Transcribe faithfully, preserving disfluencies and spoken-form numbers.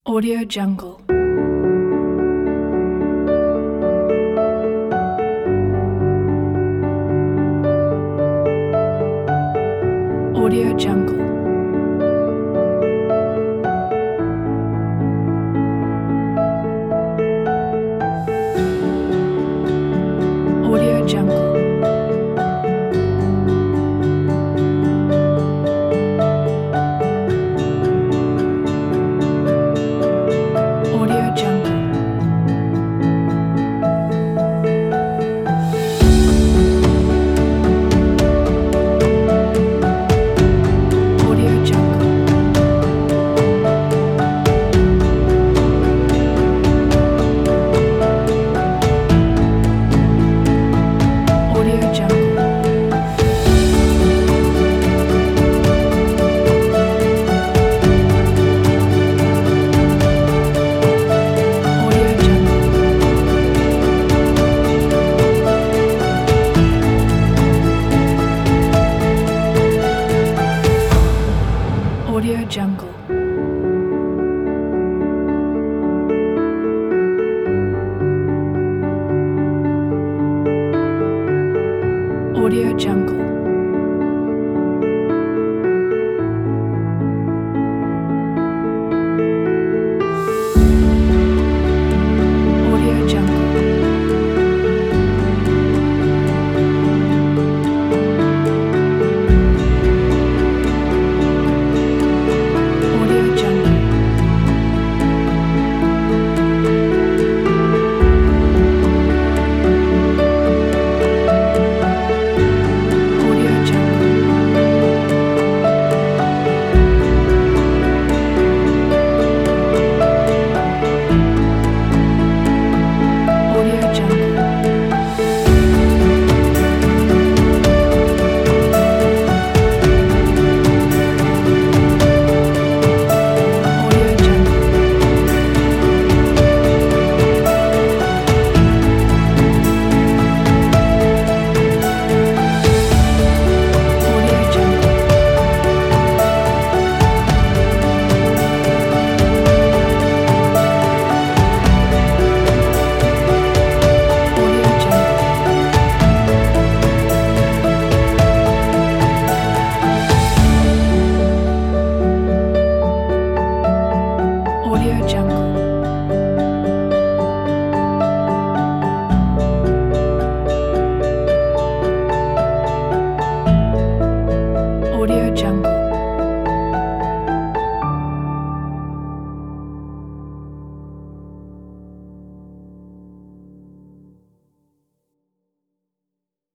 Audio Jungle. Audio Jungle. Audio Jungle. Audio Jungle. Audio Jungle. Audio Jungle. Audio Jungle. Audio Jungle. Audio Jungle. Audio Jungle. Audio Jungle. Audio Jungle. Audio Jungle. Audio Jungle. Audio Jungle. Audio Jungle. Audio Jungle.